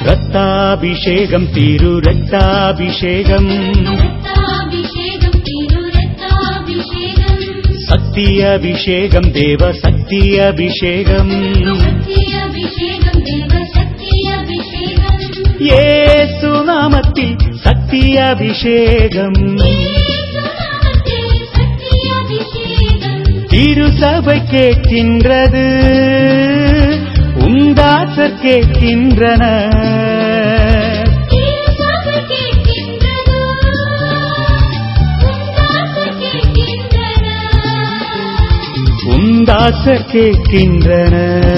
ரத்தாபிஷேகம் திரு ரத்தாபிஷேகம் சத்தியபிஷேகம் தேவ சத்தியபிஷேகம் இயேசு நாமத்தில் சத்தியபிஷேகம் திருசபை கேட்கின்றது உந்தாசர் கேட்கின்றன உந்தாசர் கேட்கின்றன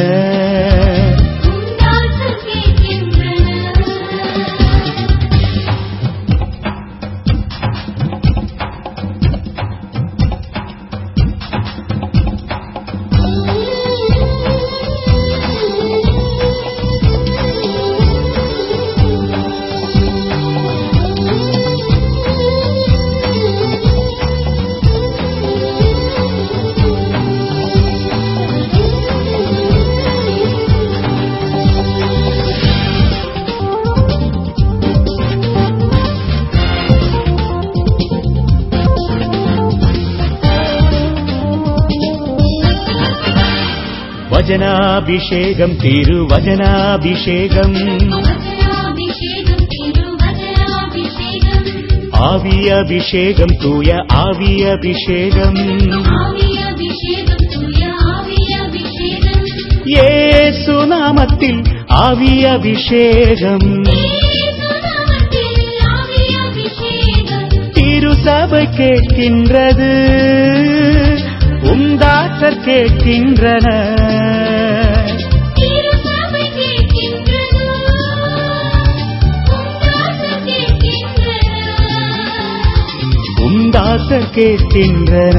வஜனாபிஷேகம் திருவஜனாபிஷேகம் ஆவியபிஷேகம் தூய ஆவியபிஷேகம் இயேசு நாமத்தில் ஆவியபிஷேகம் திருசபை கேட்கின்றது உந்தாசர் கேட்கின்றன உந்தாசர் கேட்கின்றன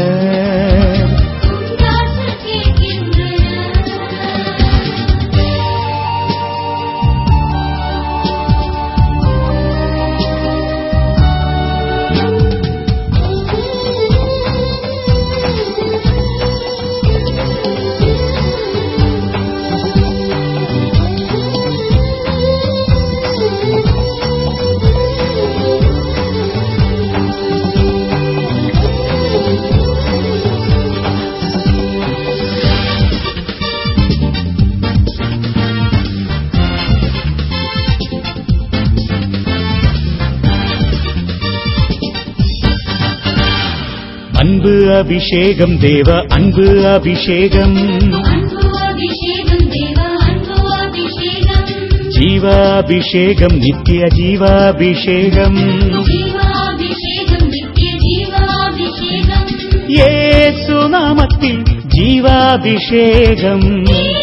அன்பு அபிஷேகம் தேவ அன்பு அபிஷேகம் ஜீவாபிஷேகம் நித்திய ஜீவாபிஷேகம் இயேசு நாமத்தில் ஜீவாபிஷேகம்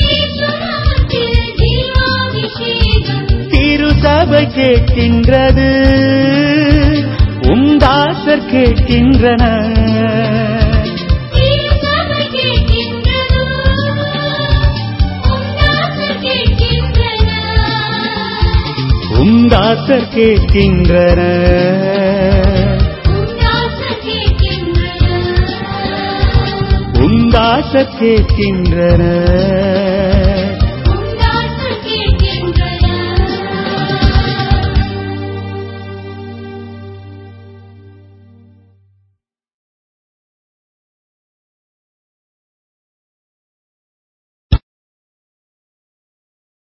திருசபை கேட்கின்றது உந்தாசர் கேட்கின்றன உந்தாசர் கேட்கின்றன உந்தாசர் கேட்கின்றன